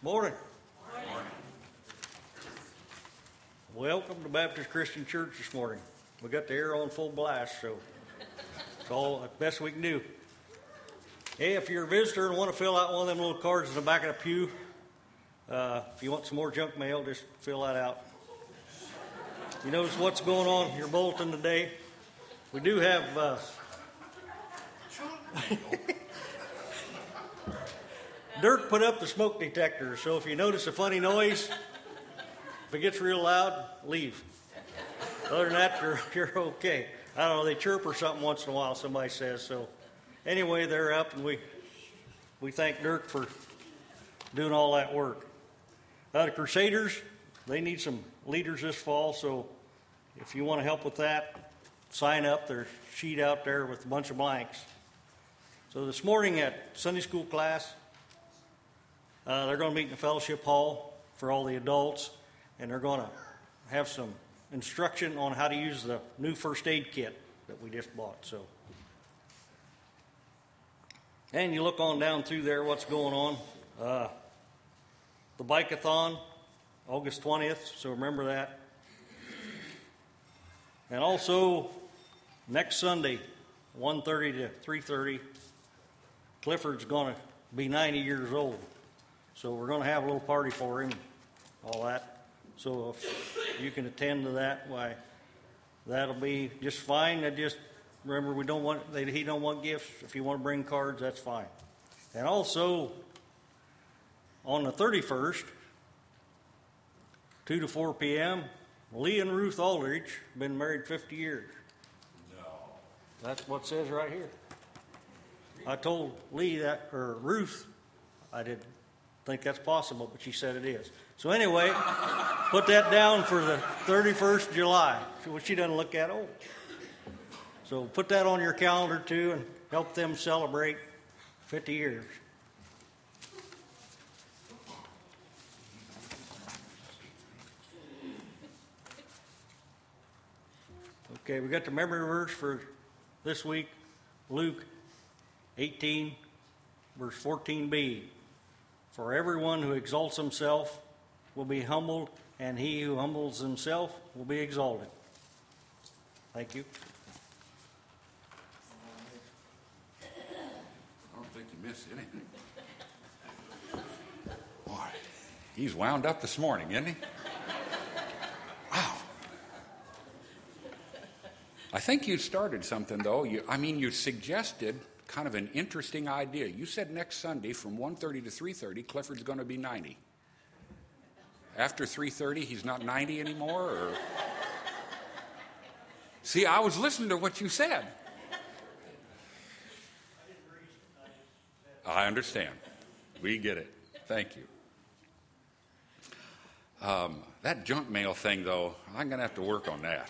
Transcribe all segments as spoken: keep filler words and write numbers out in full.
Morning. Morning. Welcome to Baptist Christian Church this morning. We got the air on full blast, so it's all the best we can do. Hey, if you're a visitor and want to fill out one of them little cards in the back of the pew, uh, if you want some more junk mail, just fill that out. You notice what's going on in your bulletin today? We do have... Uh, Dirk put up the smoke detector, so if you notice a funny noise, if it gets real loud, leave. Other than that, you're, you're okay. I don't know, they chirp or something once in a while, somebody says. So anyway, they're up, and we we thank Dirk for doing all that work. Uh, the Crusaders, they need some leaders this fall, so if you want to help with that, sign up. There's a sheet out there with a bunch of blanks. So this morning at Sunday school class, Uh, they're going to meet in the fellowship hall for all the adults, and they're going to have some instruction on how to use the new first aid kit that we just bought. So, and you look on down through there, what's going on. Uh, the Bike-a-thon, August twentieth, so remember that. And also, next Sunday, one thirty to three thirty, Clifford's going to be ninety years old. So we're going to have a little party for him, all that. So if you can attend to that, why, that'll be just fine. I just remember we don't want they, he don't want gifts. If you want to bring cards, that's fine. And also on the thirty-first, two to four p.m., Lee and Ruth Aldridge been married fifty years. No, that's what it says right here. I told Lee that or Ruth, I didn't think that's possible, but she said it is. So anyway, put that down for the thirty-first of July. So she doesn't look that old. So put that on your calendar too and help them celebrate fifty years. Okay, we got the memory verse for this week, Luke eighteen, verse fourteen b. For everyone who exalts himself will be humbled, and he who humbles himself will be exalted. Thank you. I don't think you missed anything. Boy, he's wound up this morning, isn't he? Wow. I think you started something, though. You, I mean, you suggested kind of an interesting idea. You said next Sunday from one thirty to three thirty, Clifford's going to be ninety. After three thirty, he's not ninety anymore? Or... See, I was listening to what you said. I understand. We get it. Thank you. Um, that junk mail thing, though, I'm going to have to work on that.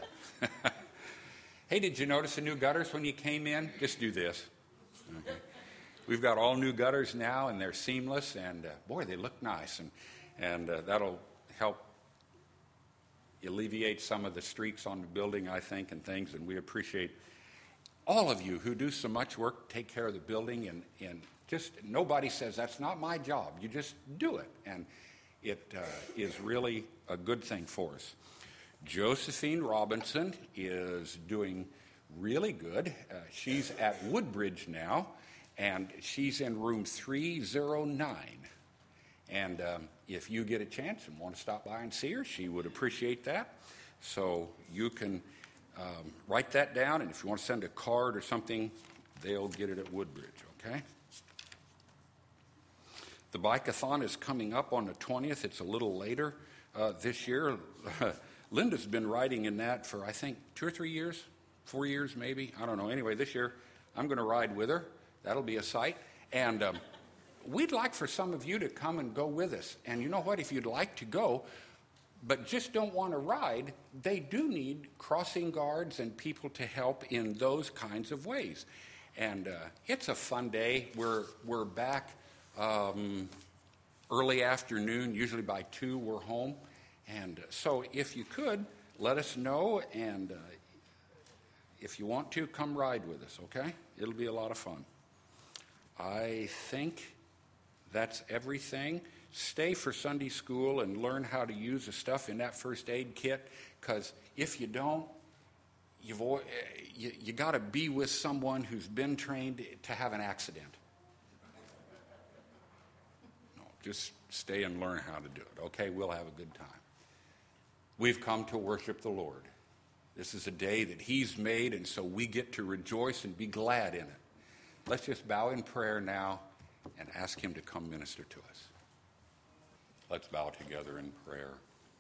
Hey, did you notice the new gutters when you came in? Just do this. Okay. We've got all new gutters now, and they're seamless, and uh, boy, they look nice, and and uh, that'll help alleviate some of the streaks on the building, I think, and things, and we appreciate all of you who do so much work, take care of the building, and, and just nobody says, that's not my job. You just do it, and it uh, is really a good thing for us. Josephine Robinson is doing really good. Uh, she's at Woodbridge now, and she's in room three oh nine. And um, if you get a chance and want to stop by and see her, she would appreciate that. So you can um, write that down, and if you want to send a card or something, they'll get it at Woodbridge, okay? The Bike-a-thon is coming up on the twentieth. It's a little later uh, this year. Linda's been riding in that for, I think, two or three years, four years maybe. I don't know. Anyway, this year I'm going to ride with her. That'll be a sight. And um, we'd like for some of you to come and go with us. And you know what? If you'd like to go, but just don't want to ride, they do need crossing guards and people to help in those kinds of ways. And uh, it's a fun day. We're, we're back um, early afternoon. Usually by two we're home. And so if you could, let us know, and uh, if you want to, come ride with us, okay? It'll be a lot of fun. I think that's everything. stay for Sunday school and learn how to use the stuff in that first aid kit, because if you don't, you've, you, you got to be with someone who's been trained to have an accident. No, just stay and learn how to do it. Okay, we'll have a good time. We've come to worship the Lord. This is a day that he's made, and so we get to rejoice and be glad in it. Let's just bow in prayer now and ask him to come minister to us. Let's bow together in prayer.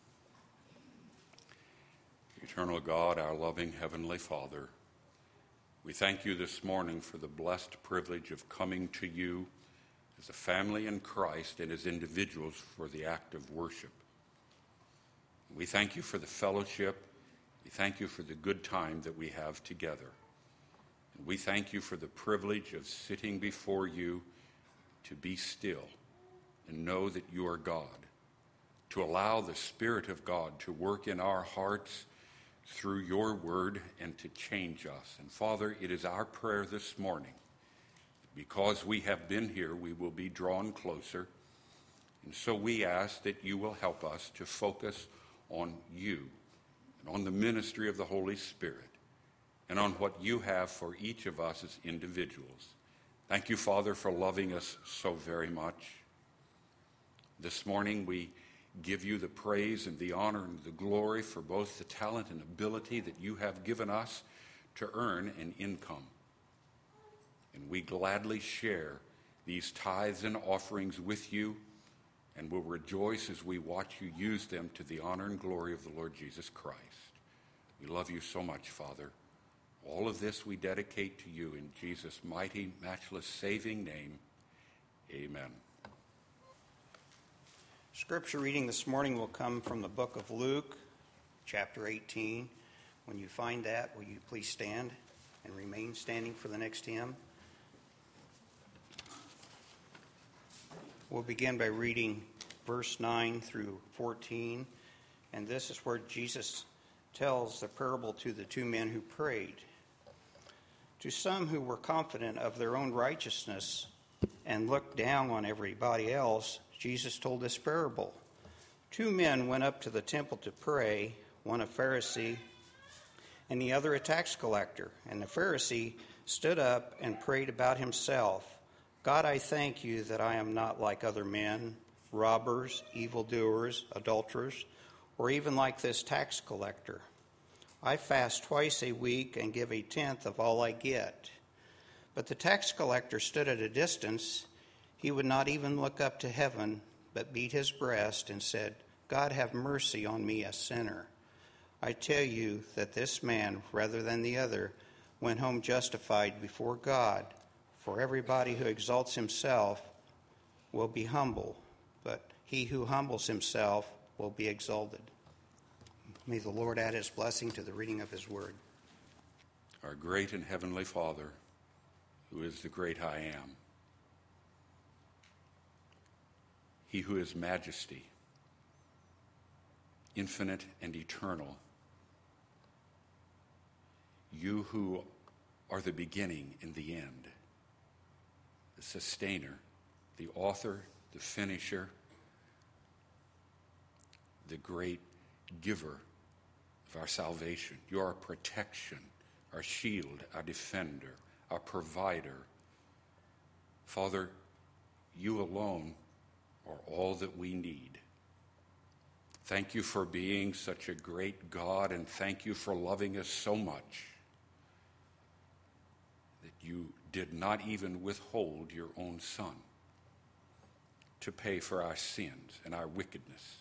Eternal God, our loving Heavenly Father, we thank you this morning for the blessed privilege of coming to you as a family in Christ and as individuals for the act of worship. We thank you for the fellowship. We thank you for the good time that we have together. And we thank you for the privilege of sitting before you to be still and know that you are God, to allow the Spirit of God to work in our hearts through your word and to change us. And Father, it is our prayer this morning, because we have been here, we will be drawn closer. And so we ask that you will help us to focus on you and on the ministry of the Holy Spirit and on what you have for each of us as individuals. Thank you, Father, for loving us so very much. This morning we give you the praise and the honor and the glory for both the talent and ability that you have given us to earn an income. And we gladly share these tithes and offerings with you, and will rejoice as we watch you use them to the honor and glory of the Lord Jesus Christ. We love you so much, Father. All of this we dedicate to you in Jesus' mighty, matchless, saving name. Amen. Scripture reading this morning will come from the book of Luke, chapter eighteen. When you find that, will you please stand and remain standing for the next hymn? We'll begin by reading verse nine through fourteen, and this is where Jesus tells the parable to the two men who prayed. To some who were confident of their own righteousness and looked down on everybody else, Jesus told this parable. Two men went up to the temple to pray, one a Pharisee and the other a tax collector. And the Pharisee stood up and prayed about himself, God, I thank you that I am not like other men, robbers, evildoers, adulterers, or even like this tax collector. I fast twice a week and give a tenth of all I get. But the tax collector stood at a distance. He would not even look up to heaven, but beat his breast and said, God, have mercy on me, a sinner. I tell you that this man, rather than the other, went home justified before God. For everybody who exalts himself will be humble, but he who humbles himself will be exalted. May the Lord add his blessing to the reading of his word. Our great and heavenly Father, who is the great I am, he who is majesty, infinite and eternal, you who are the beginning and the end, the sustainer, the author, the finisher, the great giver of our salvation. You are our protection, our shield, our defender, our provider. Father, you alone are all that we need. Thank you for being such a great God, and thank you for loving us so much that you did not even withhold your own Son to pay for our sins and our wickedness,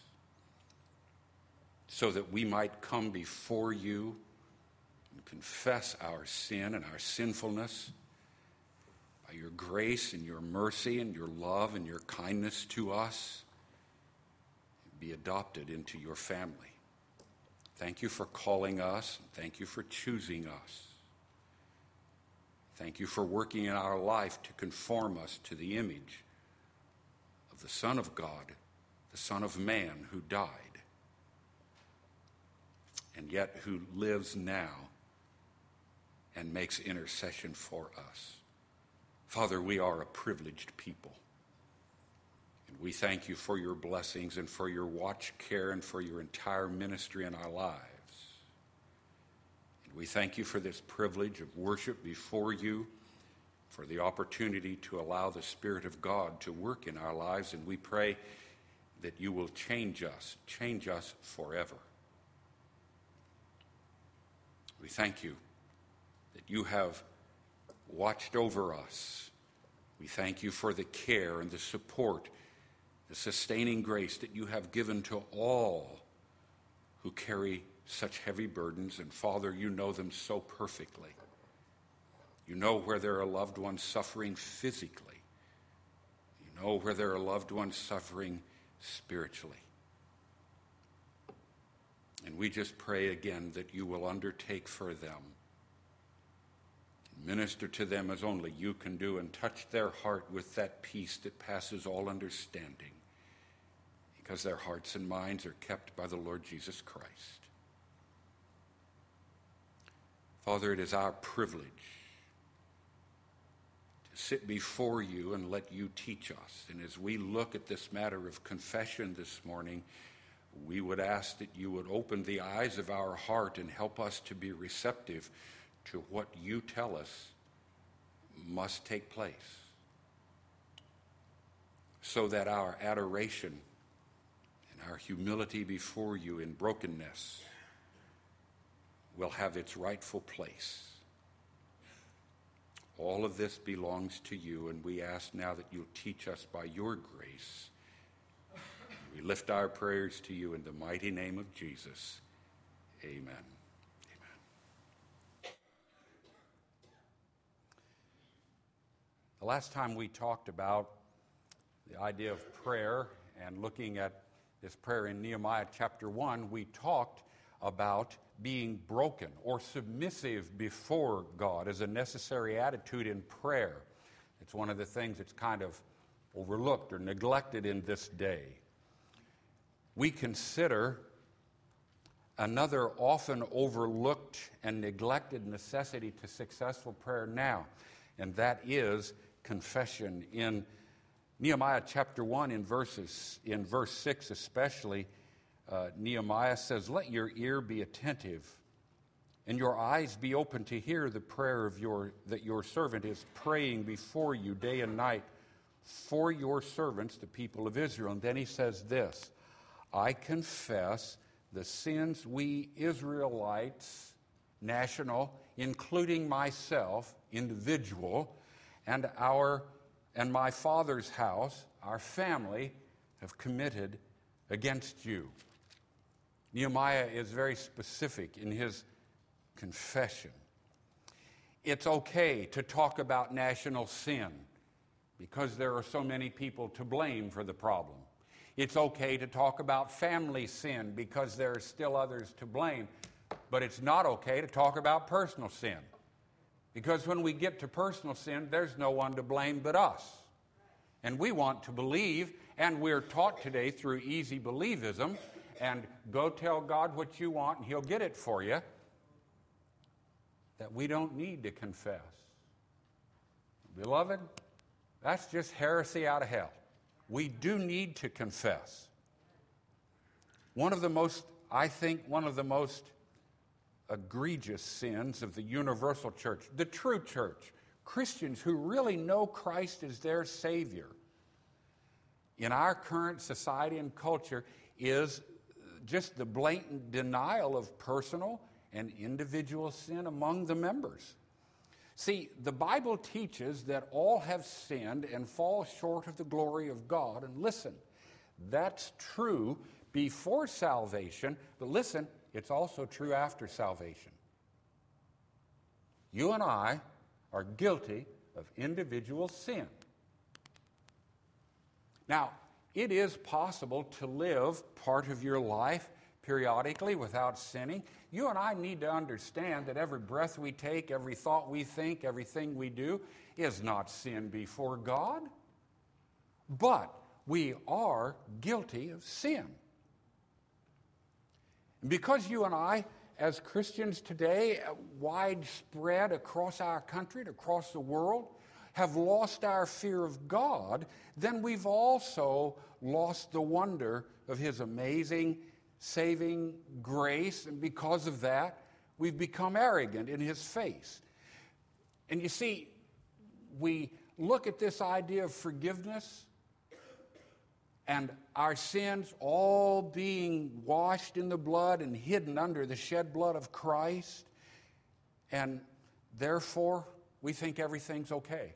so that we might come before you and confess our sin and our sinfulness. By your grace and your mercy and your love and your kindness to us, be adopted into your family. Thank you for calling us. Thank you for choosing us. Thank you for working in our life to conform us to the image of the Son of God, the Son of Man who died, and yet who lives now and makes intercession for us. Father, we are a privileged people, and We thank you for your blessings and for your watch care and for your entire ministry in our lives. And we thank you for this privilege of worship before you, for the opportunity to allow the Spirit of God to work in our lives. And we pray that you will change us, change us forever. We thank you that you have watched over us. We thank you for the care and the support, the sustaining grace that you have given to all who carry such heavy burdens. And Father, you know them so perfectly. You know where there are loved ones suffering physically. You know where there are loved ones suffering spiritually. And we just pray again that you will undertake for them. Minister to them as only you can do, and touch their heart with that peace that passes all understanding, because their hearts and minds are kept by the Lord Jesus Christ. Father, it is our privilege to sit before you and let you teach us. And as we look at this matter of confession this morning, we would ask that you would open the eyes of our heart and help us to be receptive to what you tell us must take place, so that our adoration and our humility before you in brokenness will have its rightful place. All of this belongs to you, and we ask now that you'll teach us by your grace. We lift our prayers to you in the mighty name of Jesus. Amen. The last time we talked about the idea of prayer and looking at this prayer in Nehemiah chapter one, we talked about being broken or submissive before God as a necessary attitude in prayer. It's one of the things that's kind of overlooked or neglected in this day. We consider another often overlooked and neglected necessity to successful prayer now, and that is confession. In Nehemiah chapter one, in verses in verse six especially, uh, Nehemiah says, "Let your ear be attentive and your eyes be open to hear the prayer of your that your servant is praying before you day and night for your servants, the people of Israel." And then he says this, "I confess the sins we Israelites, national, including myself, individual, and our and my father's house, our family, have committed against you." Nehemiah is very specific in his confession. It's okay to talk about national sin because there are so many people to blame for the problem. It's okay to talk about family sin because there are still others to blame. But it's not okay to talk about personal sin, because when we get to personal sin, there's no one to blame but us. And we want to believe, and we're taught today through easy believism, and go tell God what you want and he'll get it for you, that we don't need to confess. Beloved, that's just heresy out of hell. We do need to confess. One of the most, I think, one of the most egregious sins of the universal church, the true church, Christians who really know Christ as their Savior, in our current society and culture, is just the blatant denial of personal and individual sin among the members. See, the Bible teaches that all have sinned and fall short of the glory of God. And listen, that's true before salvation, but listen, it's also true after salvation. You and I are guilty of individual sin. Now, it is possible to live part of your life periodically without sinning. You and I need to understand that every breath we take, every thought we think, everything we do is not sin before God. But we are guilty of sin. Because you and I, as Christians today, widespread across our country and across the world, have lost our fear of God, then we've also lost the wonder of his amazing saving grace, and because of that, we've become arrogant in his face. And you see, we look at this idea of forgiveness and our sins all being washed in the blood and hidden under the shed blood of Christ, and therefore we think everything's okay.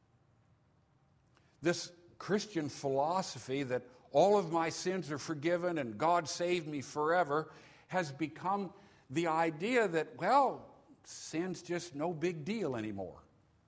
This Christian philosophy that all of my sins are forgiven and God saved me forever has become the idea that, well, sin's just no big deal anymore.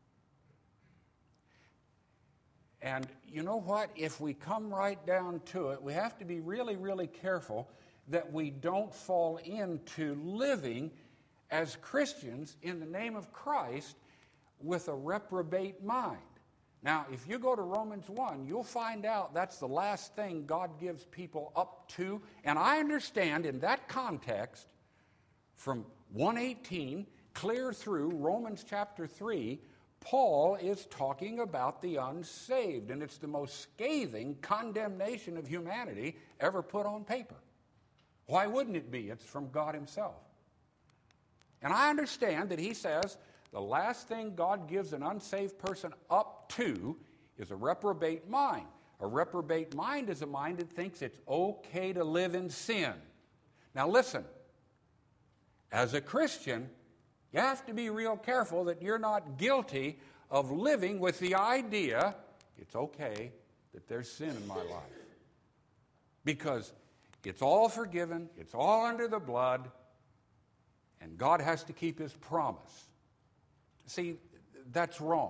And you know what? If we come right down to it, we have to be really, really careful that we don't fall into living as Christians in the name of Christ with a reprobate mind. Now, if you go to Romans one, you'll find out that's the last thing God gives people up to. And I understand in that context, from one eighteen clear through Romans chapter three, Paul is talking about the unsaved, and it's the most scathing condemnation of humanity ever put on paper. Why wouldn't it be? It's from God himself. And I understand that he says the last thing God gives an unsaved person up to is a reprobate mind. A reprobate mind is a mind that thinks it's okay to live in sin. Now listen, as a Christian, you have to be real careful that you're not guilty of living with the idea it's okay that there's sin in my life. Because it's all forgiven, it's all under the blood, and God has to keep his promise. See, that's wrong.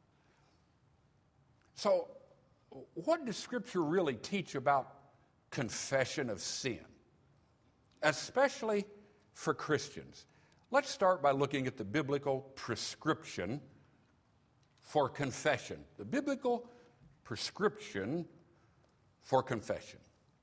So, what does Scripture really teach about confession of sin? Especially for Christians. Let's start by looking at the biblical prescription for confession. The biblical prescription for confession.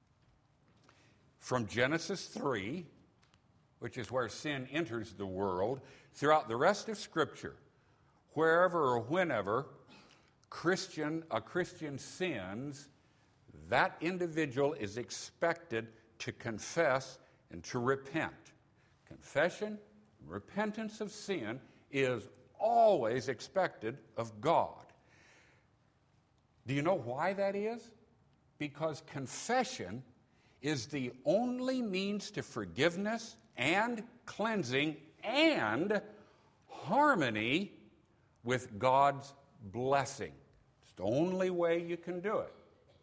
From Genesis three, which is where sin enters the world, throughout the rest of Scripture, wherever or whenever Christian a Christian sins, that individual is expected to confess and to repent. Confession, repentance of sin is always expected of God. Do you know why that is? Because confession is the only means to forgiveness and cleansing and harmony with God's blessing. It's the only way you can do it.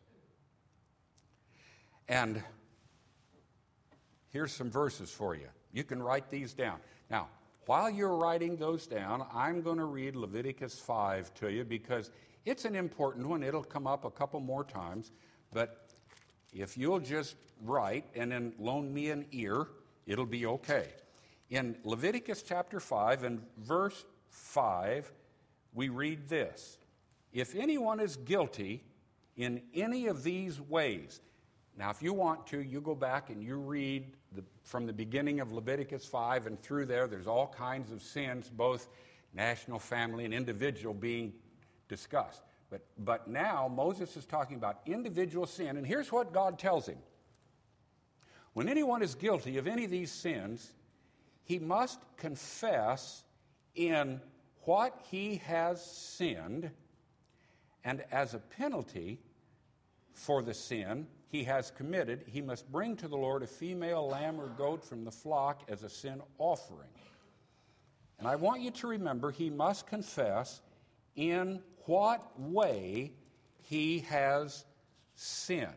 And here's some verses for you. You can write these down. Now, while you're writing those down, I'm going to read Leviticus five to you because it's an important one. It'll come up a couple more times. But if you'll just write and then loan me an ear, it'll be okay. In Leviticus chapter five and verse five, we read this. If anyone is guilty in any of these ways, now if you want to, you go back and you read the, from the beginning of Leviticus five and through there, there's all kinds of sins, both national, family, and individual being discussed. But, but now Moses is talking about individual sin, and here's what God tells him. When anyone is guilty of any of these sins, he must confess in what he has sinned, and as a penalty for the sin he has committed, he must bring to the Lord a female lamb or goat from the flock as a sin offering. And I want you to remember, he must confess in what way he has sinned.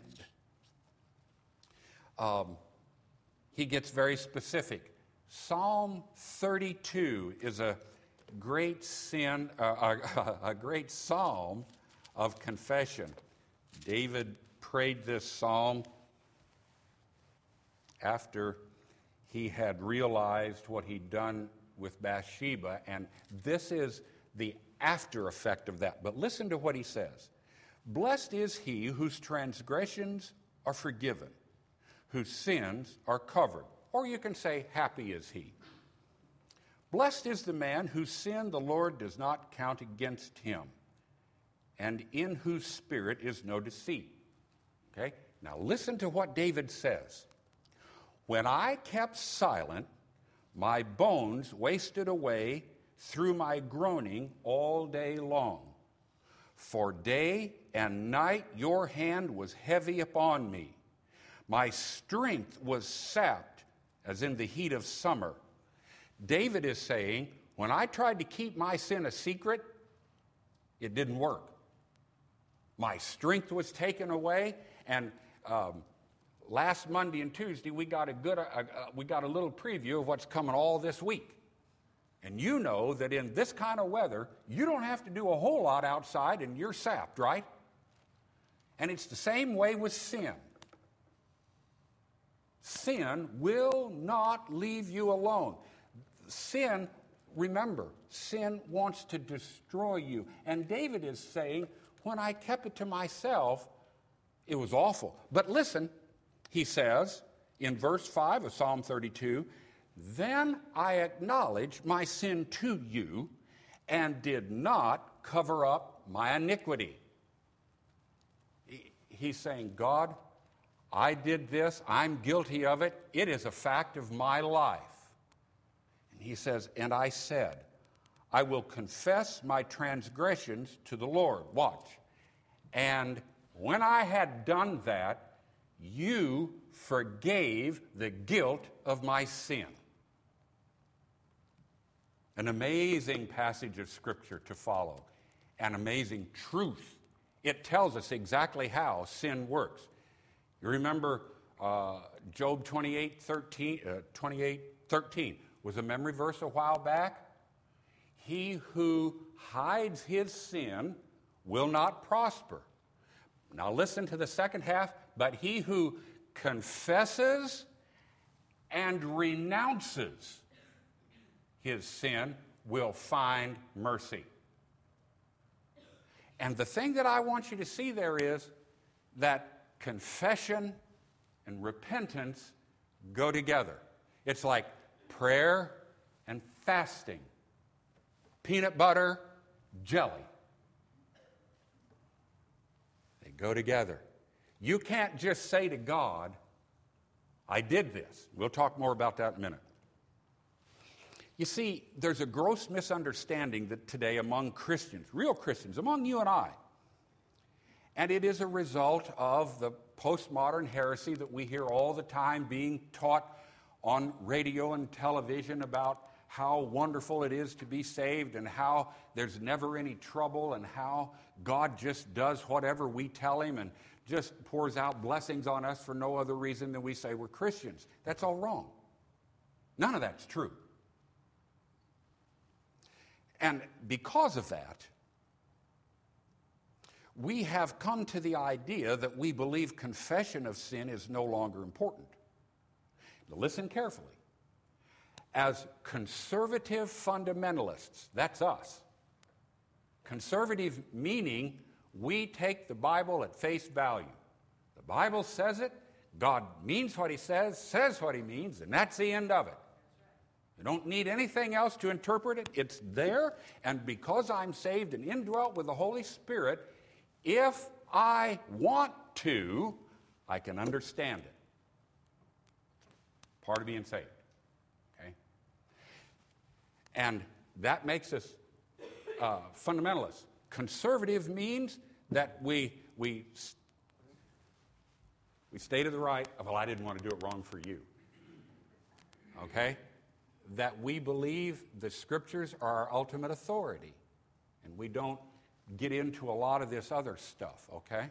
Um, he gets very specific. Psalm thirty-two is a great sin, uh, a, a great psalm of confession. David prayed this psalm after he had realized what he'd done with Bathsheba, and this is the after effect of that. But listen to what he says. Blessed is he whose transgressions are forgiven, whose sins are covered. Or you can say, happy is he. Blessed is the man whose sin the Lord does not count against him, and in whose spirit is no deceit. Okay? Now listen to what David says. When I kept silent, my bones wasted away through my groaning all day long. For day and night your hand was heavy upon me. My strength was sapped as in the heat of summer. David is saying, when I tried to keep my sin a secret, it didn't work. My strength was taken away, and um, last Monday and Tuesday we got a good, uh, uh, we got a little preview of what's coming all this week. And you know that in this kind of weather, you don't have to do a whole lot outside and you're sapped, right? And it's the same way with sin. Sin will not leave you alone. Sin, remember, sin wants to destroy you. And David is saying, when I kept it to myself, it was awful. But listen, he says in verse five of Psalm thirty-two, then I acknowledged my sin to you and did not cover up my iniquity. He's saying, God, I did this. I'm guilty of it. It is a fact of my life. And he says, and I said, I will confess my transgressions to the Lord. Watch. And when I had done that, you forgave the guilt of my sin. An amazing passage of Scripture to follow. An amazing truth. It tells us exactly how sin works. You remember uh, Job twenty-eight thirteen, uh, twenty-eight thirteen was a memory verse a while back. He who hides his sin will not prosper. Now listen to the second half. But he who confesses and renounces his sin will find mercy. And the thing that I want you to see there is that confession and repentance go together. It's like prayer and fasting, peanut butter, jelly. They go together. You can't just say to God, I did this. We'll talk more about that in a minute. You see, there's a gross misunderstanding that today among Christians, real Christians, among you and I. And it is a result of the postmodern heresy that we hear all the time being taught on radio and television about how wonderful it is to be saved and how there's never any trouble and how God just does whatever we tell him and just pours out blessings on us for no other reason than we say we're Christians. That's all wrong. None of that's true. And because of that, we have come to the idea that we believe confession of sin is no longer important. Now listen carefully. As conservative fundamentalists, that's us. Conservative meaning we take the Bible at face value. The Bible says it, God means what he says, says what he means, and that's the end of it. You don't need anything else to interpret it. It's there, and because I'm saved and indwelt with the Holy Spirit, if I want to, I can understand it. Part of being saved. Okay? And that makes us uh, fundamentalists. Conservative means that we we we stay to the right. Well, I didn't want to do it wrong for you. Okay? That we believe the Scriptures are our ultimate authority, and we don't get into a lot of this other stuff, okay?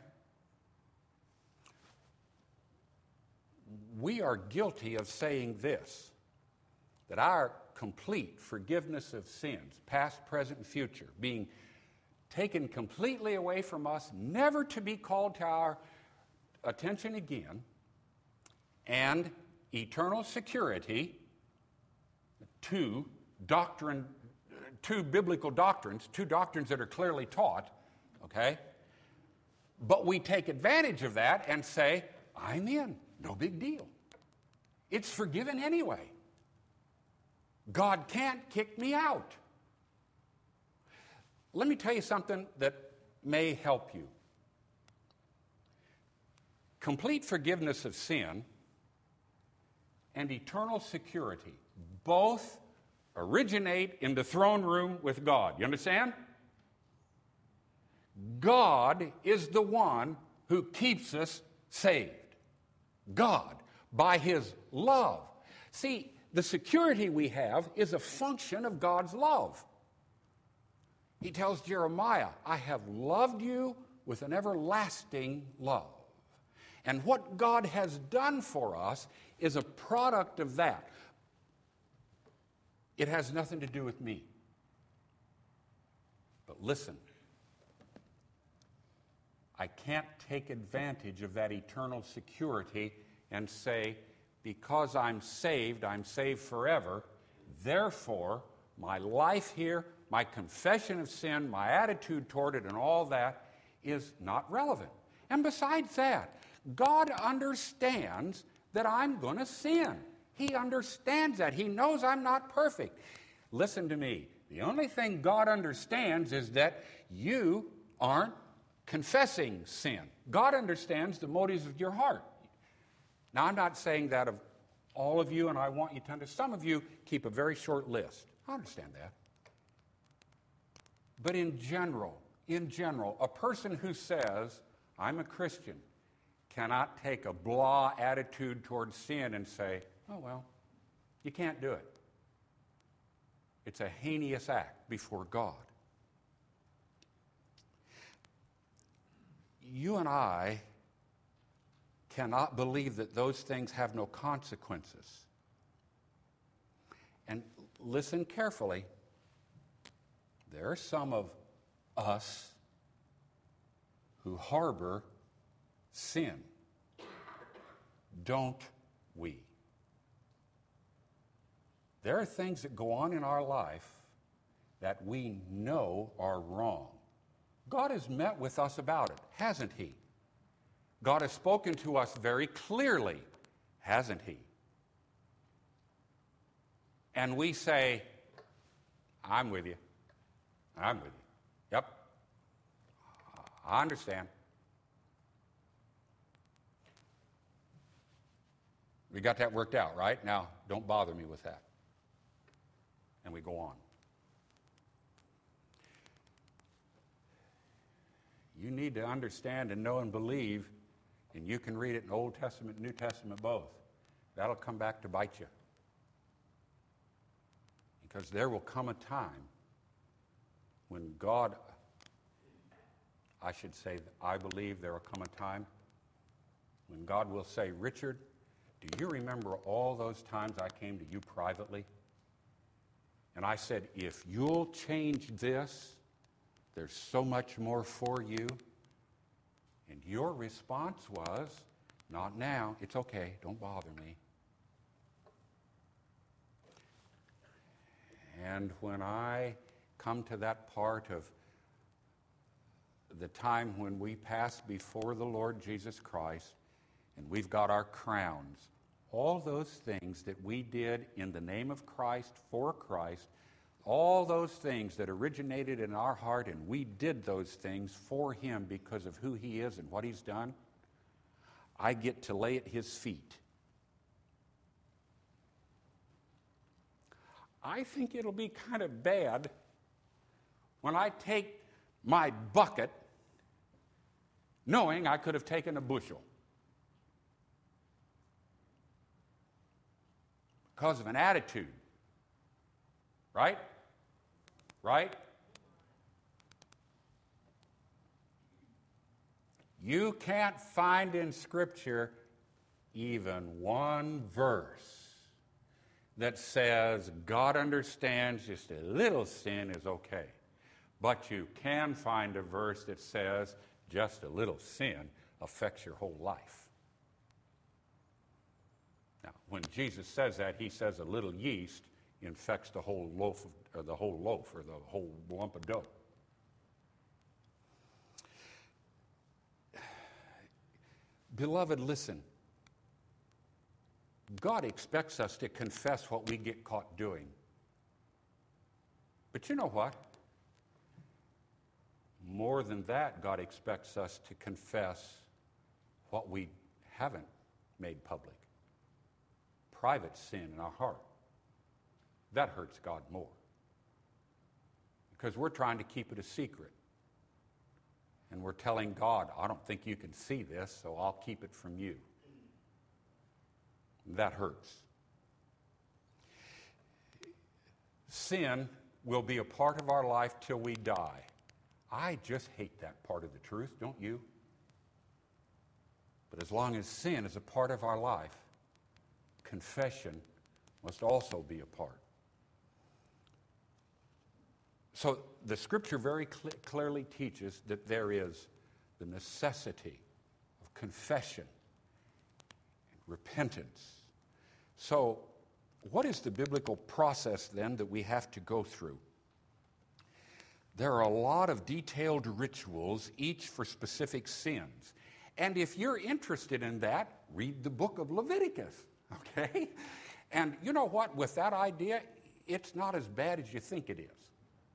We are guilty of saying this, that our complete forgiveness of sins, past, present, and future, being taken completely away from us, never to be called to our attention again, and eternal security, two doctrine, two biblical doctrines, two doctrines that are clearly taught, okay? But we take advantage of that and say, I'm in, no big deal. It's forgiven anyway. God can't kick me out. Let me tell you something that may help you. complete forgiveness of sin and eternal security both originate in the throne room with God. You understand? God is the one who keeps us saved. God, by His love. See, the security we have is a function of God's love. He tells Jeremiah, I have loved you with an everlasting love. And what God has done for us is a product of that. It has nothing to do with me. But listen, I can't take advantage of that eternal security and say, because I'm saved, I'm saved forever. Therefore, my life here, my confession of sin, my attitude toward it, and all that is not relevant. And besides that, God understands that I'm going to sin. He understands that. He knows I'm not perfect. Listen to me. The only thing God understands is that you aren't confessing sin. God understands the motives of your heart. Now, I'm not saying that of all of you, and I want you to understand. Some of you keep a very short list. I understand that. But in general, in general, a person who says, I'm a Christian, cannot take a blah attitude towards sin and say, oh, well, you can't do it. It's a heinous act before God. You and I cannot believe that those things have no consequences. And listen carefully. There are some of us who harbor sin, don't we? There are things that go on in our life that we know are wrong. God has met with us about it, hasn't He? God has spoken to us very clearly, hasn't He? And we say, I'm with you. I'm with you. Yep. I understand. We got that worked out, right? Now, don't bother me with that. And we go on. You need to understand and know and believe, and you can read it in Old Testament, New Testament, both. That'll come back to bite you. Because there will come a time when God, I should say, I believe there will come a time when God will say, Richard, do you remember all those times I came to you privately? And I said, if you'll change this, there's so much more for you. And your response was, not now. It's okay. Don't bother me. And when I come to that part of the time when we pass before the Lord Jesus Christ and we've got our crowns, all those things that we did in the name of Christ, for Christ, all those things that originated in our heart, and we did those things for Him because of who He is and what He's done, I get to lay at His feet. I think it'll be kind of bad when I take my bucket knowing I could have taken a bushel because of an attitude. Right? Right? You can't find in Scripture even one verse that says God understands just a little sin is okay. But you can find a verse that says just a little sin affects your whole life. Now, when Jesus says that, He says a little yeast infects the whole loaf, of, or the whole loaf, or the whole lump of dough. Beloved, listen. God expects us to confess what we get caught doing. But you know what? More than that, God expects us to confess what we haven't made public. Private sin in our heart. That hurts God more. Because we're trying to keep it a secret. And we're telling God, I don't think you can see this, so I'll keep it from you. That hurts. Sin will be a part of our life till we die. I just hate that part of the truth, don't you? But as long as sin is a part of our life, confession must also be a part. So the Scripture very cl- clearly teaches that there is the necessity of confession and repentance. So what is the biblical process then that we have to go through? There are a lot of detailed rituals, each for specific sins. And if you're interested in that, read the book of Leviticus, okay? And you know what? With that idea, it's not as bad as you think it is.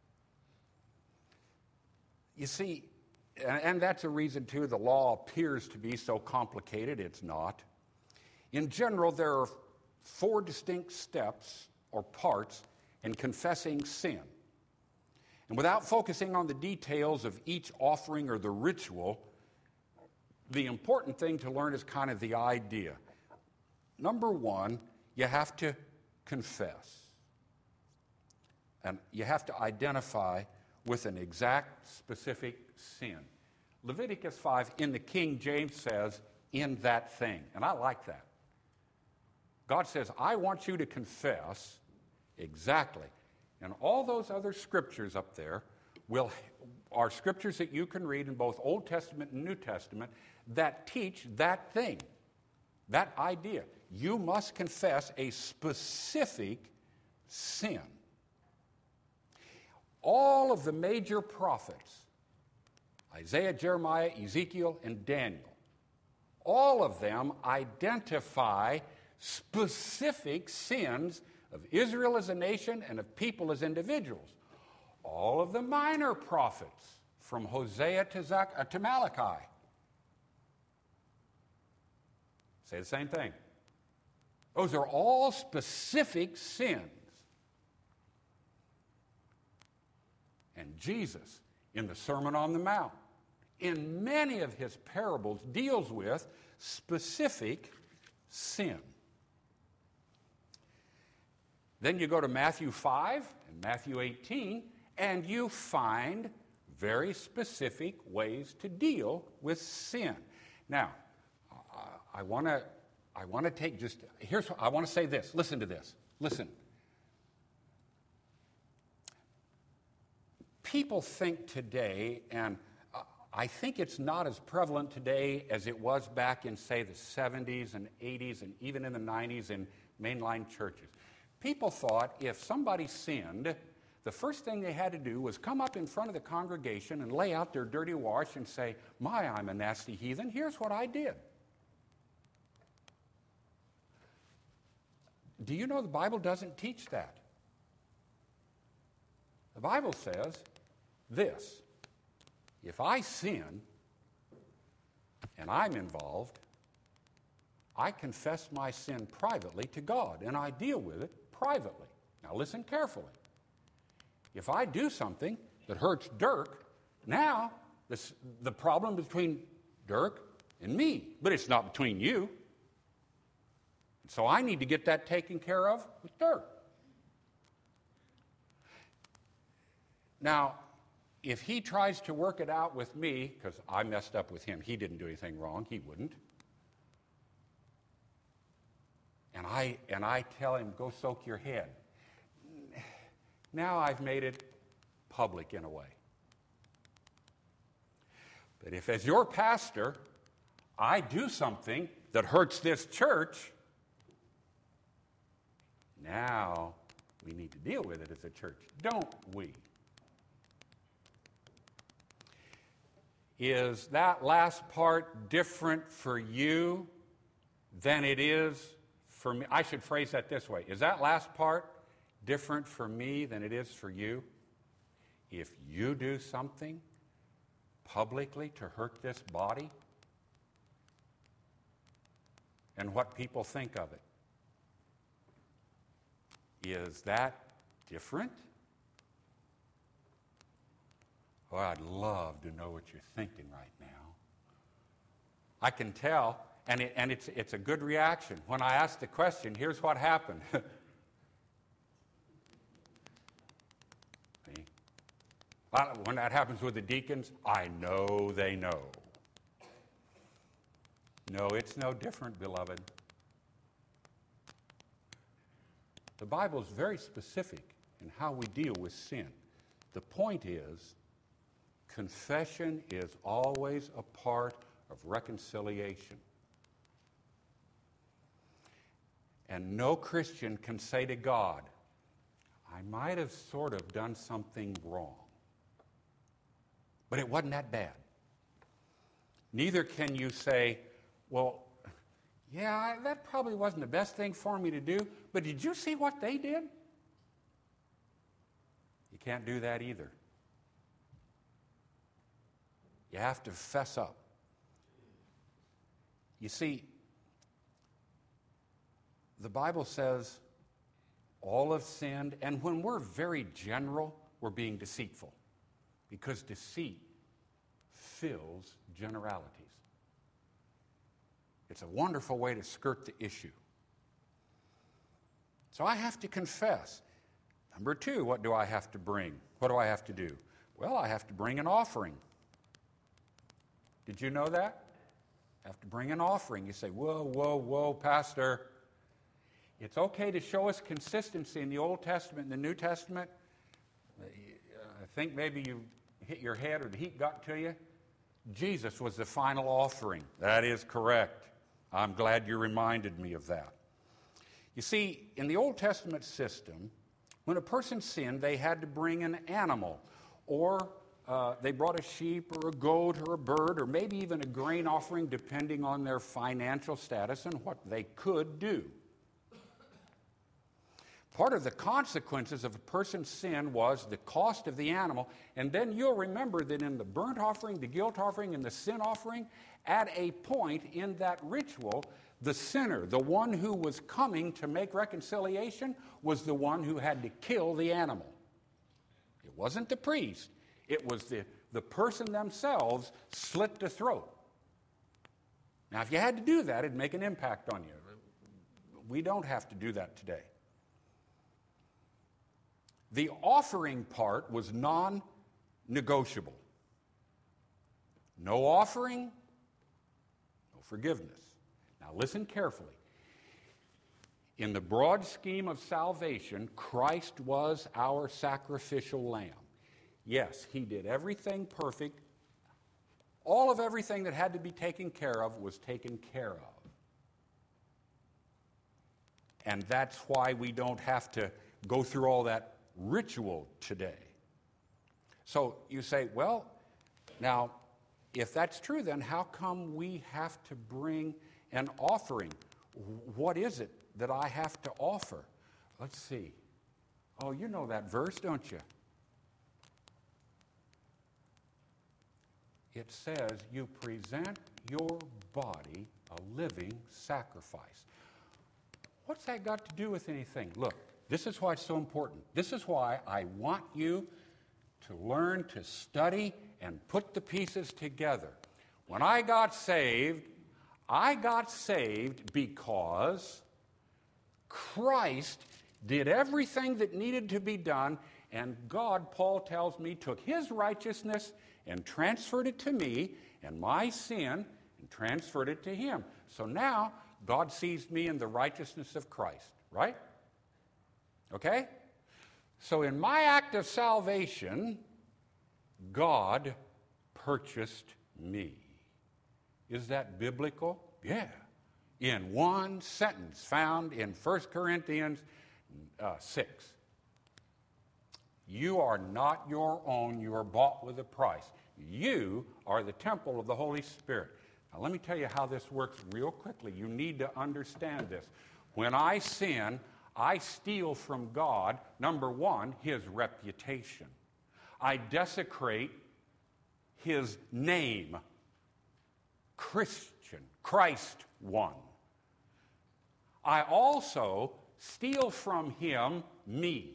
You see, and that's a reason, too, the law appears to be so complicated. It's not. In general, there are four distinct steps or parts in confessing sin. And without focusing on the details of each offering or the ritual, the important thing to learn is kind of the idea. Number one, you have to confess. And you have to identify with an exact, specific sin. Leviticus five in the King James says, in that thing. And I like that. God says, I want you to confess exactly. And all those other scriptures up there will are scriptures that you can read in both Old Testament and New Testament that teach that thing, that idea. You must confess a specific sin. All of the major prophets, Isaiah, Jeremiah, Ezekiel, and Daniel, all of them identify specific sins of Israel as a nation and of people as individuals. All of the minor prophets, from Hosea to, Zach, uh, to Malachi, say the same thing. Those are all specific sins. And Jesus, in the Sermon on the Mount, in many of his parables, deals with specific sin. Then you go to Matthew five and Matthew eighteen, and you find very specific ways to deal with sin. Now, I want to I want to take just, here's what I want to say this. Listen to this. Listen. People think today, and I think it's not as prevalent today as it was back in, say, the seventies and eighties and even in the nineties in mainline churches. People thought if somebody sinned, the first thing they had to do was come up in front of the congregation and lay out their dirty wash and say, my, I'm a nasty heathen, here's what I did. Do you know the Bible doesn't teach that? The Bible says this: if I sin and I'm involved, I confess my sin privately to God, and I deal with it privately. Now listen carefully. If I do something that hurts Dirk, now this, the problem is between Dirk and me, but it's not between you. So I need to get that taken care of with Dirk. Now, if he tries to work it out with me, because I messed up with him, he didn't do anything wrong, he wouldn't. And I, and I tell him, go soak your head. Now I've made it public in a way. But if as your pastor, I do something that hurts this church, now we need to deal with it as a church, don't we? Is that last part different for you than it is for me? I should phrase that this way. Is that last part different for me than it is for you? If you do something publicly to hurt this body, and what people think of it. Is that different? Oh, I'd love to know what you're thinking right now. I can tell, and, it, and it's, it's a good reaction. When I ask the question, here's what happened. See? When that happens with the deacons, I know they know. No, it's no different, beloved. The Bible is very specific in how we deal with sin. The point is, confession is always a part of reconciliation. And no Christian can say to God, I might have sort of done something wrong, but it wasn't that bad. Neither can you say, well, yeah, that probably wasn't the best thing for me to do, but did you see what they did? You can't do that either. You have to fess up. You see, the Bible says all have sinned, and when we're very general, we're being deceitful, because deceit fills generalities. It's a wonderful way to skirt the issue. So I have to confess. Number two, what do I have to bring? What do I have to do? Well, I have to bring an offering. Did you know that? I have to bring an offering. You say, whoa, whoa, whoa, Pastor. It's okay to show us consistency in the Old Testament and the New Testament. I think maybe you hit your head or the heat got to you. Jesus was the final offering. That is correct. I'm glad you reminded me of that. You see, in the Old Testament system, when a person sinned, they had to bring an animal, or uh, they brought a sheep or a goat or a bird, or maybe even a grain offering, depending on their financial status and what they could do. Part of the consequences of a person's sin was the cost of the animal. And then you'll remember that in the burnt offering, the guilt offering, and the sin offering, at a point in that ritual, the sinner, the one who was coming to make reconciliation, was the one who had to kill the animal. It wasn't the priest. It was the, the person themselves slit the throat. Now, if you had to do that, it'd make an impact on you. We don't have to do that today. The offering part was non-negotiable. No offering, no forgiveness. Now listen carefully. In the broad scheme of salvation, Christ was our sacrificial lamb. Yes, he did everything perfect. All of everything that had to be taken care of was taken care of. And that's why we don't have to go through all that ritual today. So you say, well, now, if that's true, then how come we have to bring an offering? What is it that I have to offer? Let's see. Oh, you know that verse, don't you? It says, you present your body a living sacrifice. What's that got to do with anything? Look, this is why it's so important. This is why I want you to learn to study and put the pieces together. When I got saved, I got saved because Christ did everything that needed to be done, and God, Paul tells me, took his righteousness and transferred it to me, and my sin, and transferred it to him. So now, God sees me in the righteousness of Christ, right? Okay? So in my act of salvation, God purchased me. Is that biblical? Yeah. In one sentence found in First Corinthians uh, six. You are not your own. You are bought with a price. You are the temple of the Holy Spirit. Now let me tell you how this works real quickly. You need to understand this. When I sin, I steal from God, number one, his reputation. I desecrate his name, Christian, Christ one. I also steal from him me,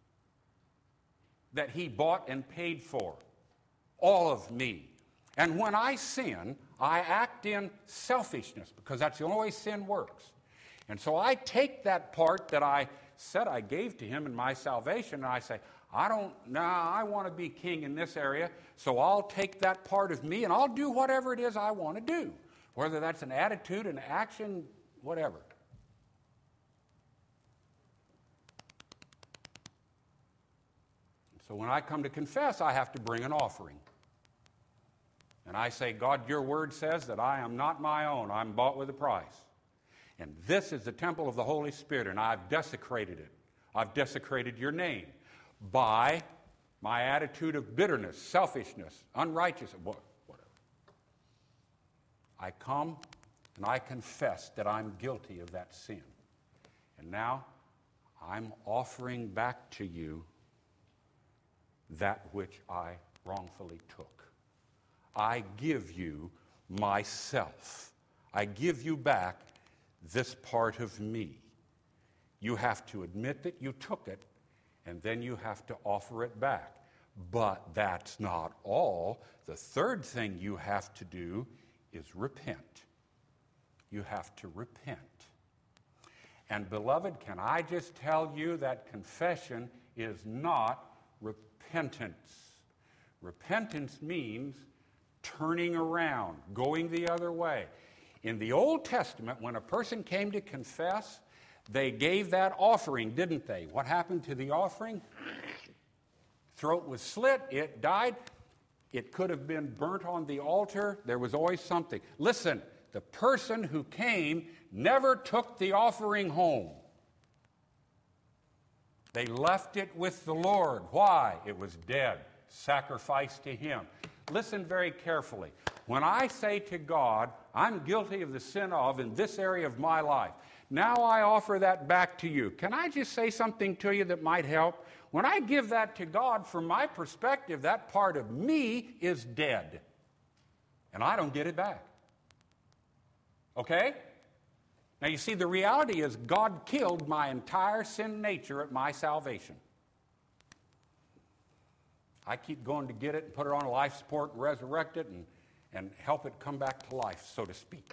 that he bought and paid for, all of me. And when I sin, I act in selfishness, because that's the only way sin works. And so I take that part that I said I gave to him in my salvation, and I say, I don't, nah, I want to be king in this area, so I'll take that part of me and I'll do whatever it is I want to do, whether that's an attitude, an action, whatever. So when I come to confess, I have to bring an offering. And I say, God, your word says that I am not my own. I'm bought with a price. And this is the temple of the Holy Spirit, and I've desecrated it. I've desecrated your name by my attitude of bitterness, selfishness, unrighteousness, whatever. I come and I confess that I'm guilty of that sin. And now I'm offering back to you that which I wrongfully took. I give you myself. I give you back this part of me. You have to admit that you took it, and then you have to offer it back. But that's not all. The third thing you have to do is repent. You have to repent. And beloved, can I just tell you that confession is not repentance. Repentance means turning around, going the other way. In the Old Testament, when a person came to confess, they gave that offering, didn't they? What happened to the offering? Throat was slit, it died. It could have been burnt on the altar. There was always something. Listen, the person who came never took the offering home. They left it with the Lord. Why? It was dead, sacrificed to him. Listen very carefully. When I say to God, I'm guilty of the sin of in this area of my life, now I offer that back to you. Can I just say something to you that might help? When I give that to God, from my perspective, that part of me is dead. And I don't get it back. Okay? Now you see, the reality is God killed my entire sin nature at my salvation. I keep going to get it and put it on life support and resurrect it and, and help it come back to life, so to speak.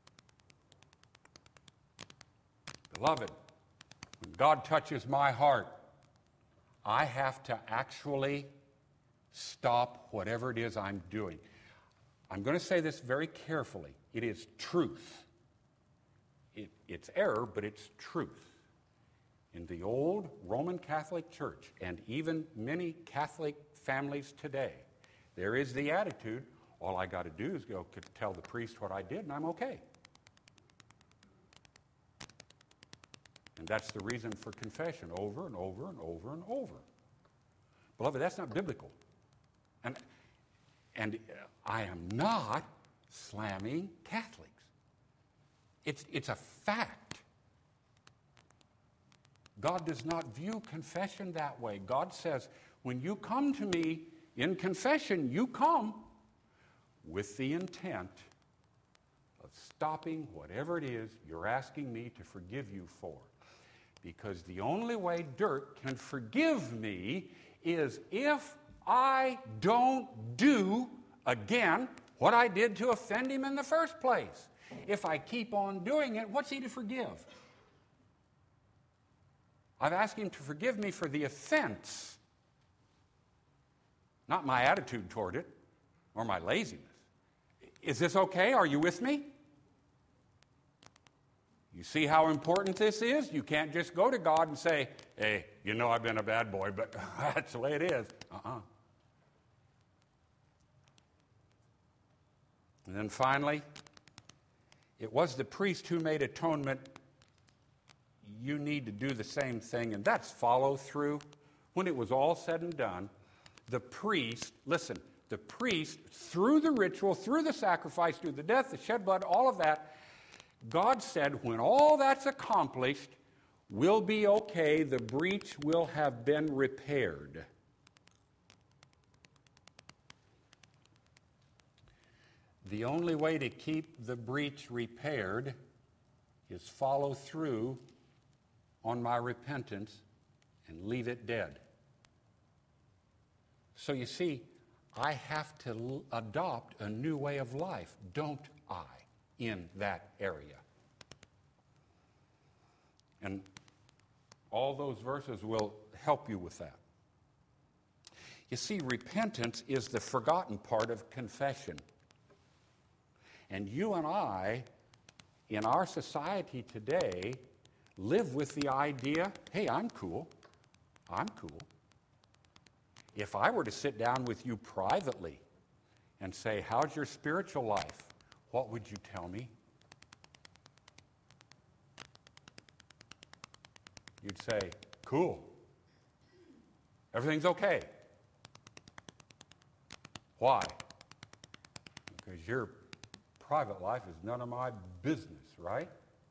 Beloved, when God touches my heart, I have to actually stop whatever it is I'm doing. I'm going to say this very carefully. It is truth. It, it's error, but it's truth. In the old Roman Catholic Church, and even many Catholic families today, there is the attitude, all I got to do is go tell the priest what I did, and I'm okay. And that's the reason for confession over and over and over and over. Beloved, that's not biblical. And, and I am not slamming Catholics. It's, it's a fact. God does not view confession that way. God says, when you come to me in confession, you come with the intent of stopping whatever it is you're asking me to forgive you for. Because the only way Dirk can forgive me is if I don't do, again, what I did to offend him in the first place. If I keep on doing it, what's he to forgive? I've asked him to forgive me for the offense, not my attitude toward it or my laziness. Is this okay? Are you with me? You see how important this is? You can't just go to God and say, hey, you know I've been a bad boy, but that's the way it is. Uh-uh. And then finally, it was the priest who made atonement. You need to do the same thing, and that's follow through. When it was all said and done, the priest, listen, the priest, through the ritual, through the sacrifice, through the death, the shed blood, all of that, God said, when all that's accomplished, we'll be okay, the breach will have been repaired. The only way to keep the breach repaired is follow through on my repentance and leave it dead. So you see, I have to l- adopt a new way of life, don't I, in that area? And all those verses will help you with that. You see, repentance is the forgotten part of confession. And you and I, in our society today, live with the idea, hey, I'm cool. I'm cool. If I were to sit down with you privately and say, how's your spiritual life? What would you tell me? You'd say, cool. Everything's okay. Why? Because your private life is none of my business, right?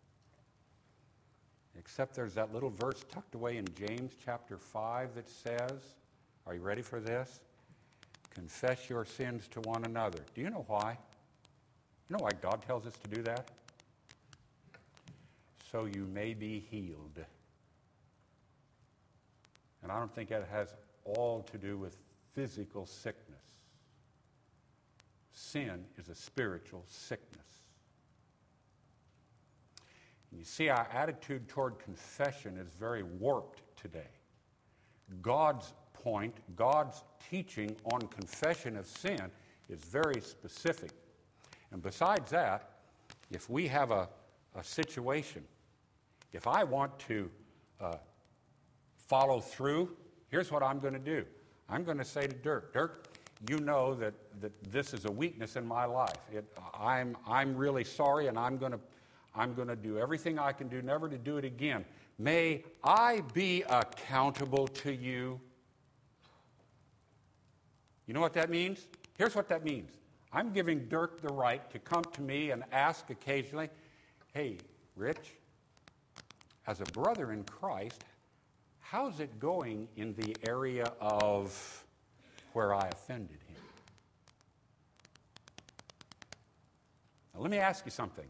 Except there's that little verse tucked away in James chapter five that says, are you ready for this? Confess your sins to one another. Do you know why? You know why God tells us to do that? So you may be healed. And I don't think that has all to do with physical sickness. Sin is a spiritual sickness. And you see, our attitude toward confession is very warped today. God's point, God's teaching on confession of sin is very specific. And besides that, if we have a, a situation, if I want to uh, follow through, here's what I'm going to do. I'm going to say to Dirk, Dirk, you know that, that this is a weakness in my life. It, I'm, I'm really sorry, and I'm going to I'm going to do everything I can do never to do it again. May I be accountable to you. You know what that means? Here's what that means. I'm giving Dirk the right to come to me and ask occasionally, hey, Rich, as a brother in Christ, how's it going in the area of where I offended him? Now, let me ask you something.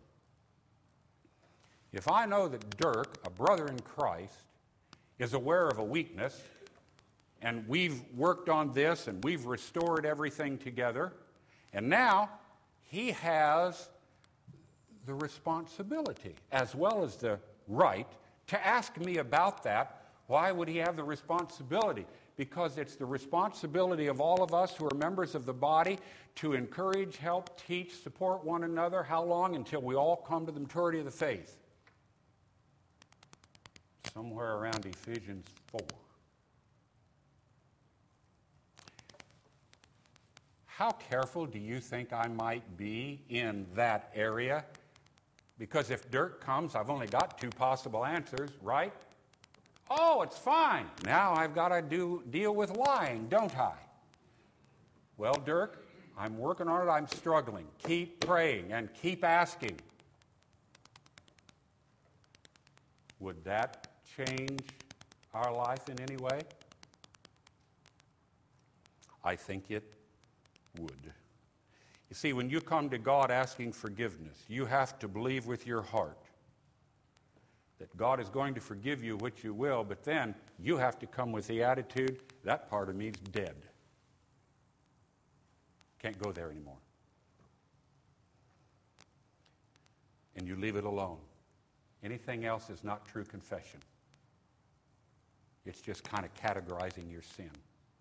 If I know that Dirk, a brother in Christ, is aware of a weakness, and we've worked on this, and we've restored everything together, and now he has the responsibility, as well as the right, to ask me about that. Why would he have the responsibility? Because it's the responsibility of all of us who are members of the body to encourage, help, teach, support one another. How long? Until we all come to the maturity of the faith. Somewhere around Ephesians four. How careful do you think I might be in that area? Because if Dirk comes, I've only got two possible answers, right? Oh, it's fine. Now I've got to do deal with lying, don't I? Well, Dirk, I'm working on it. I'm struggling. Keep praying and keep asking. Would that change our life in any way? I think it would. You see, when you come to God asking forgiveness, you have to believe with your heart that God is going to forgive you what you will, but then you have to come with the attitude, that part of me is dead. Can't go there anymore. And you leave it alone. Anything else is not true confession. It's just kind of categorizing your sin.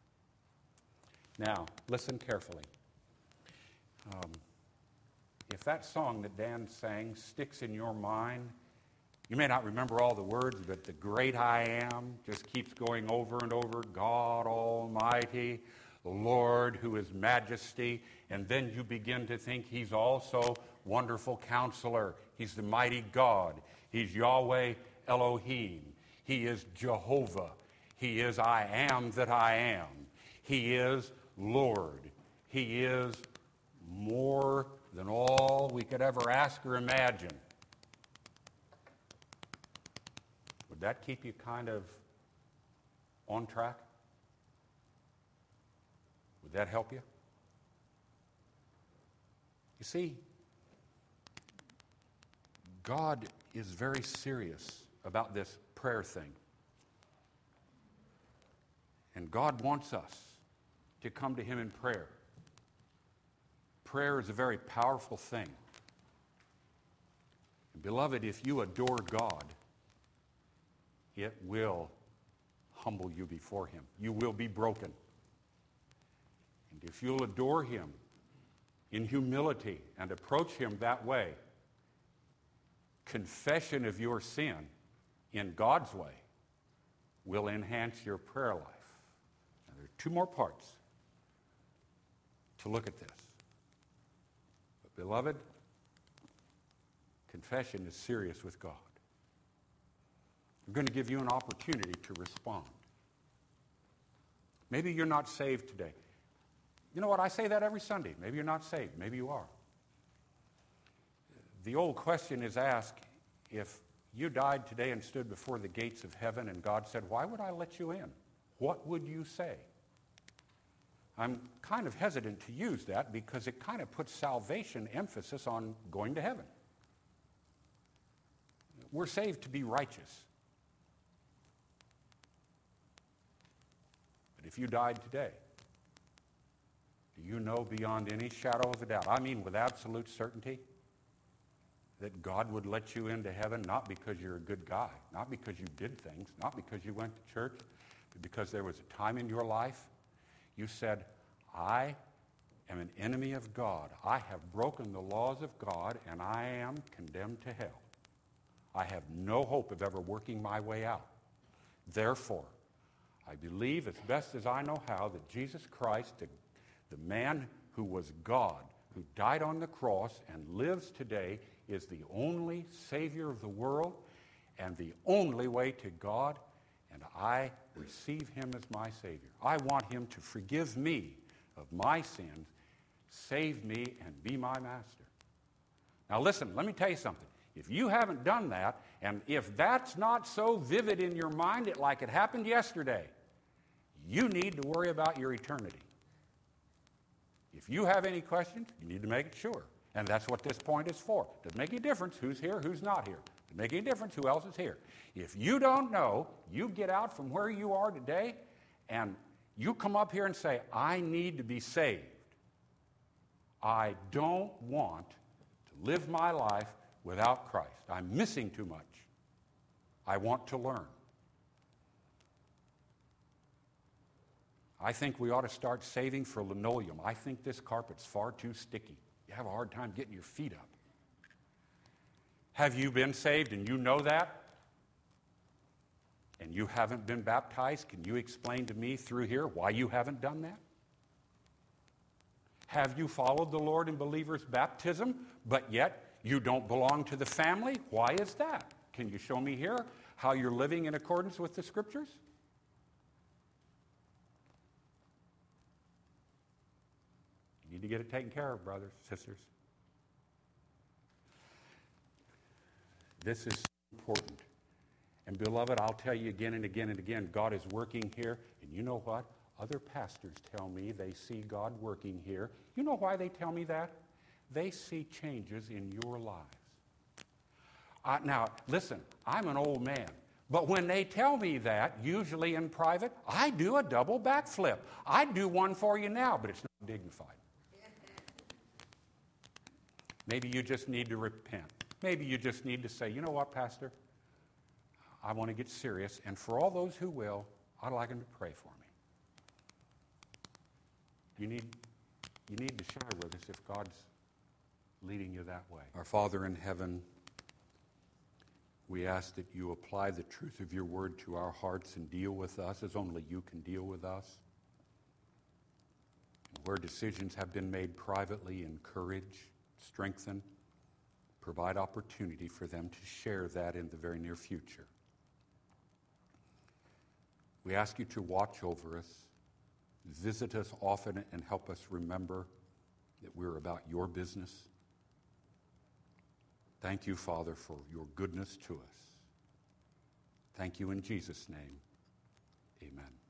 Now, listen carefully. Um, if that song that Dan sang sticks in your mind, you may not remember all the words, but the great I am just keeps going over and over. God Almighty, the Lord who is majesty. And then you begin to think he's also wonderful counselor. He's the mighty God. He's Yahweh Elohim. He is Jehovah. He is I am that I am. He is Lord. He is more than all we could ever ask or imagine. Would that keep you kind of on track? Would that help you? You see, God is very serious about this prayer thing. And God wants us to come to him in prayer. Prayer is a very powerful thing. And beloved, if you adore God, it will humble you before him. You will be broken. And if you'll adore him in humility and approach him that way, confession of your sin in God's way will enhance your prayer life. Now, there are two more parts to look at this. But beloved, confession is serious with God. I'm going to give you an opportunity to respond. Maybe you're not saved today. You know what? I say that every Sunday. Maybe you're not saved. Maybe you are. The old question is asked, if you died today and stood before the gates of heaven and God said, why would I let you in? What would you say? I'm kind of hesitant to use that because it kind of puts salvation emphasis on going to heaven. We're saved to be righteous. But if you died today, do you know beyond any shadow of a doubt, I mean with absolute certainty, that God would let you into heaven not because you're a good guy, not because you did things, not because you went to church, but because there was a time in your life you said, I am an enemy of God. I have broken the laws of God and I am condemned to hell. I have no hope of ever working my way out. Therefore, I believe as best as I know how that Jesus Christ, the, the man who was God, who died on the cross and lives today, is the only Savior of the world and the only way to God, and I receive him as my Savior. I want him to forgive me of my sins, save me, and be my master. Now listen, let me tell you something. If you haven't done that, and if that's not so vivid in your mind it, like it happened yesterday, you need to worry about your eternity. If you have any questions, you need to make it sure. And that's what this point is for. Doesn't make any difference who's here, who's not here. Doesn't make any difference who else is here. If you don't know, you get out from where you are today and you come up here and say, I need to be saved. I don't want to live my life without Christ. I'm missing too much. I want to learn. I think we ought to start saving for linoleum. I think this carpet's far too sticky. You have a hard time getting your feet up. Have you been saved and you know that? And you haven't been baptized? Can you explain to me through here why you haven't done that? Have you followed the Lord in believers' baptism, but yet you don't belong to the family? Why is that? Can you show me here how you're living in accordance with the Scriptures? You need to get it taken care of, brothers, sisters. This is important. And beloved, I'll tell you again and again and again, God is working here. And you know what? Other pastors tell me they see God working here. You know why they tell me that? They see changes in your lives. Uh, now, listen, I'm an old man. But when they tell me that, usually in private, I do a double backflip. I'd do one for you now, but it's not dignified. Maybe you just need to repent. Maybe you just need to say, you know what, Pastor? I want to get serious. And for all those who will, I'd like them to pray for me. You need, you need to share with us if God's leading you that way. Our Father in heaven, we ask that you apply the truth of your word to our hearts and deal with us as only you can deal with us. Where decisions have been made privately, encourage, strengthen, provide opportunity for them to share that in the very near future. We ask you to watch over us, visit us often, and help us remember that we're about your business. Thank you, Father, for your goodness to us. Thank you in Jesus' name. Amen.